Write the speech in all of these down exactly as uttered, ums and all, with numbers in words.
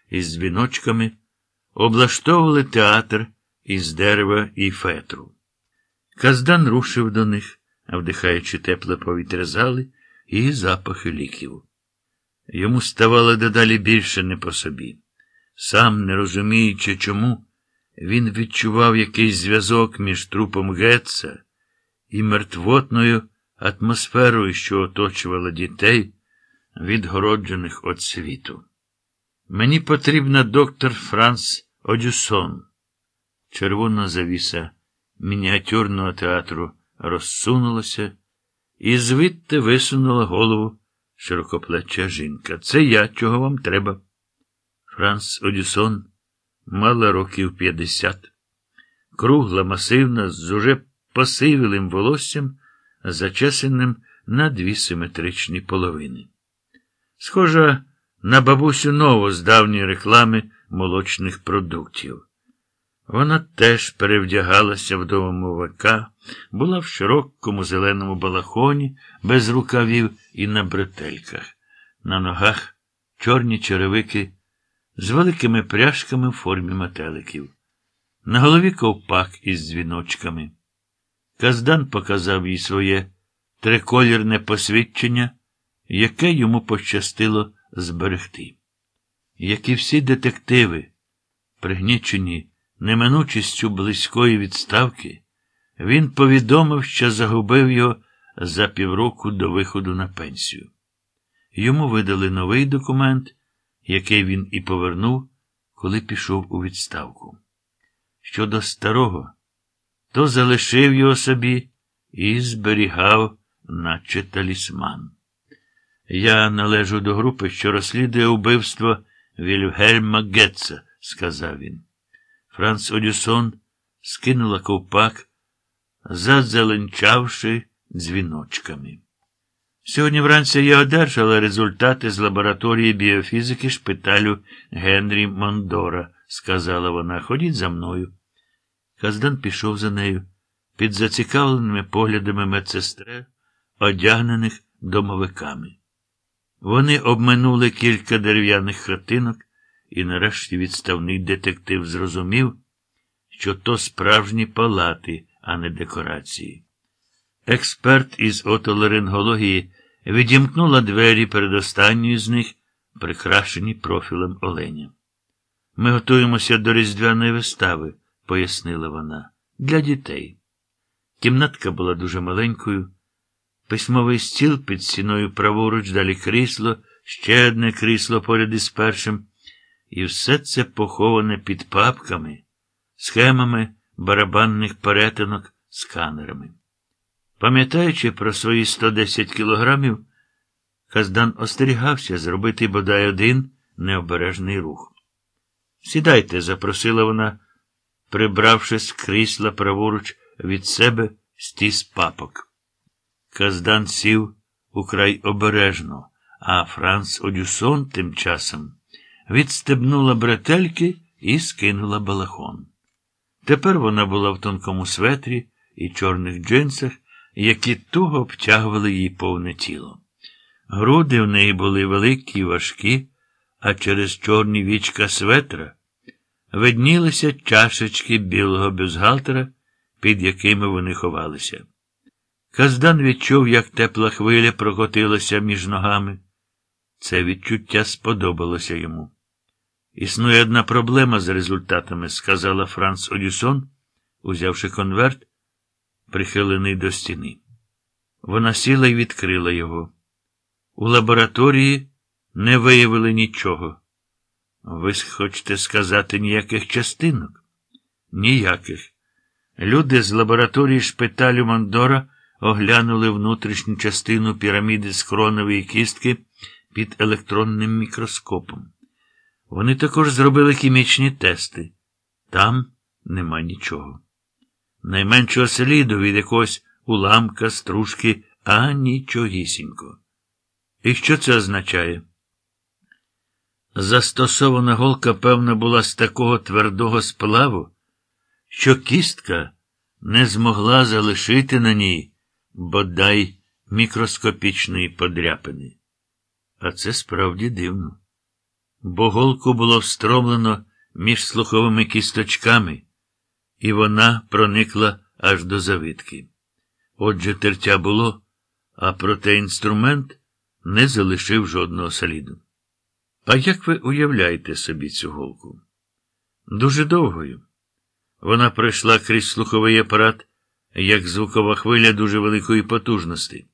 із дзвіночками, облаштовували театр із дерева і фетру. Каздан рушив до них, вдихаючи тепле повітря зали і запахи ліків. Йому ставало дедалі більше не по собі. Сам, не розуміючи чому, він відчував якийсь зв'язок між трупом Гетца і мертвотною атмосферою, що оточувала дітей, відгороджених від світу. «Мені потрібна доктор Франс Одюсон». Червона завіса мініатюрного театру розсунулася, і звідти висунула голову широкоплеча жінка. «Це я, чого вам треба?» Франс Одюсон мала років п'ятдесят. Кругла, масивна, з уже посивілим волоссям, зачесаним на дві симетричні половини. Схожа на бабусю Нову з давньої реклами молочних продуктів. Вона теж перевдягалася в домовика, була в широкому зеленому балахоні, без рукавів і на бретельках. На ногах чорні черевики з великими пряжками в формі метеликів. На голові ковпак із дзвіночками. Каздан показав їй своє триколірне посвідчення, яке йому пощастило зберегти. Як і всі детективи, пригнічені неминучістю близької відставки, він повідомив, що загубив його за півроку до виходу на пенсію. Йому видали новий документ, який він і повернув, коли пішов у відставку. Щодо старого, то залишив його собі і зберігав, наче талісман. «Я належу до групи, що розслідує вбивство Вільгельма Гетца», – сказав він. Франц Одюсон скинула ковпак, зазеленчавши дзвіночками. «Сьогодні вранці я одержала результати з лабораторії біофізики шпиталю Генрі Мондора», – сказала вона. «Ходіть за мною». Каздан пішов за нею, під зацікавленими поглядами медсестер, одягнених домовиками. Вони обминули кілька дерев'яних хатинок, і нарешті відставний детектив зрозумів, що то справжні палати, а не декорації. Експерт із отоларингології відімкнула двері перед останньою з них, прикрашені профілем оленя. «Ми готуємося до різдвяної вистави», – пояснила вона, – «для дітей». Кімнатка була дуже маленькою. Письмовий стіл під стіною праворуч, далі крісло, ще одне крісло поряд із першим. І все це поховане під папками, схемами барабанних перетинок, сканерами. Пам'ятаючи про свої сто десять кілограмів, Каздан остерігався зробити бодай один необережний рух. «Сідайте», – запросила вона, прибравши з крісла праворуч від себе стіс папок. Каздан сів украй обережно, а Франц Одюсон тим часом відстебнула бретельки і скинула балахон. Тепер вона була в тонкому светрі і чорних джинсах, які туго обтягували її повне тіло. Груди в неї були великі й важкі, а через чорні вічка светра виднілися чашечки білого бюстгальтера, під якими вони ховалися. Каздан відчув, як тепла хвиля прокотилася між ногами. Це відчуття сподобалося йому. «Існує одна проблема з результатами», – сказала Франц Одюсон, узявши конверт, прихилений до стіни. Вона сіла і відкрила його. У лабораторії не виявили нічого. «Ви хочете сказати, ніяких частинок?» «Ніяких. Люди з лабораторії шпиталю Мондора оглянули внутрішню частину піраміди скронової кістки під електронним мікроскопом. Вони також зробили хімічні тести. Там нема нічого. Найменшого сліду від якогось уламка, стружки, а нічогісінько. І що це означає? Застосована голка, певно, була з такого твердого сплаву, що кістка не змогла залишити на ній бодай мікроскопічної подряпини. А це справді дивно. бо голку було встромлено між слуховими кісточками, і вона проникла аж до завитки. Отже, тертя було, а проте інструмент не залишив жодного сліду. А як ви уявляєте собі цю голку? Дуже довгою. Вона пройшла крізь слуховий апарат, як звукова хвиля дуже великої потужності.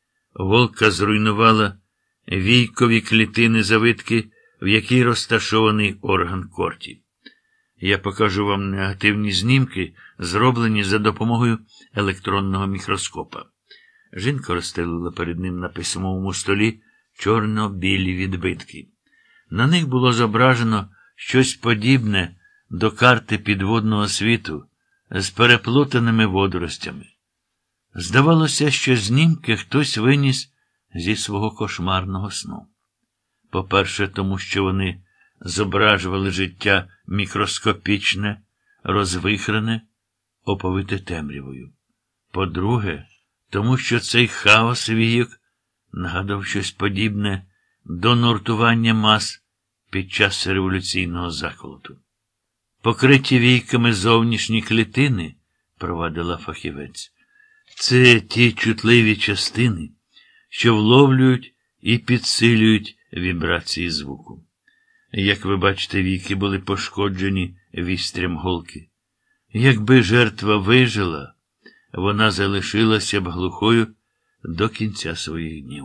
Голка зруйнувала війкові клітини завитки, в якій розташований орган корті. Я покажу вам негативні знімки, зроблені за допомогою електронного мікроскопа. Жінка розстелила перед ним на письмовому столі чорно-білі відбитки. На них було зображено щось подібне до карти підводного світу з переплутаними водоростями. Здавалося, що знімки хтось виніс зі свого кошмарного сну. По-перше, тому що вони зображували життя мікроскопічне, розвихрене, оповите темрявою. По-друге, тому що цей хаос війок нагадав щось подібне до нуртування мас під час революційного заколоту. Покриті війками зовнішні клітини, провадила фахівець, це ті чутливі частини, що вловлюють і підсилюють вібрації звуку. Як ви бачите, віки були пошкоджені вістрям голки. Якби жертва вижила, вона залишилася б глухою до кінця своїх днів.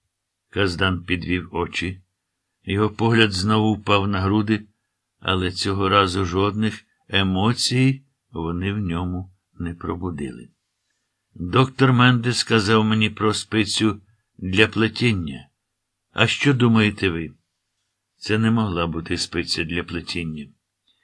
Каздан підвів очі. Його погляд знову впав на груди, але цього разу жодних емоцій вони в ньому не пробудили. Доктор Мендес сказав мені про спицю для плетіння. А що думаєте ви? Це не могла бути спиця для плетіння.